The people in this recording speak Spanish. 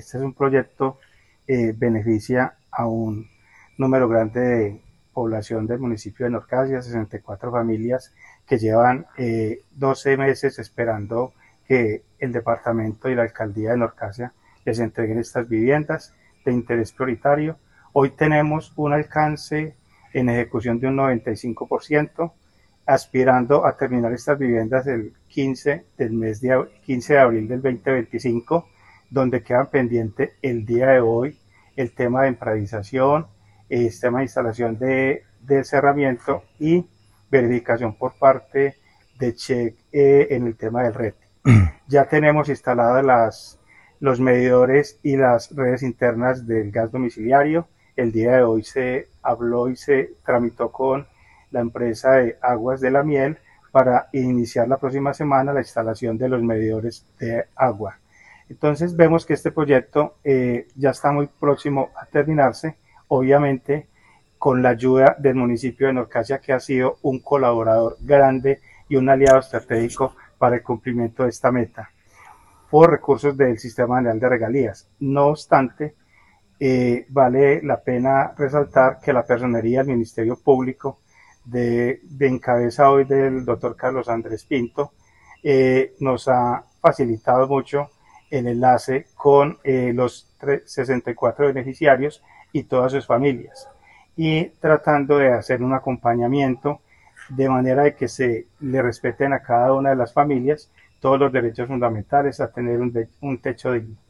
este es un proyecto beneficia a un número grande de población del municipio de Norcasia, 64 familias que llevan 12 meses esperando que el departamento y la alcaldía de Norcasia les entreguen estas viviendas de interés prioritario. Hoy tenemos un alcance en ejecución de un 95%, aspirando a terminar estas viviendas el 15 de abril del 2025, donde quedan pendiente el día de hoy el tema de empradización, el tema de instalación de cerramiento y verificación por parte de CHEC en el tema del red. Ya tenemos instaladas los medidores y las redes internas del gas domiciliario. El día de hoy se habló y se tramitó con la empresa de Aguas de la Miel para iniciar la próxima semana la instalación de los medidores de agua. Entonces vemos que este proyecto ya está muy próximo a terminarse, obviamente con la ayuda del municipio de Norcasia, que ha sido un colaborador grande y un aliado estratégico para el cumplimiento de esta meta por recursos del Sistema General de Regalías. No obstante, vale la pena resaltar que la personería del Ministerio Público de encabeza hoy del doctor Carlos Andrés Pinto nos ha facilitado mucho el enlace con los 64 beneficiarios y todas sus familias, y tratando de hacer un acompañamiento de manera de que se le respeten a cada una de las familias todos los derechos fundamentales a tener un techo digno.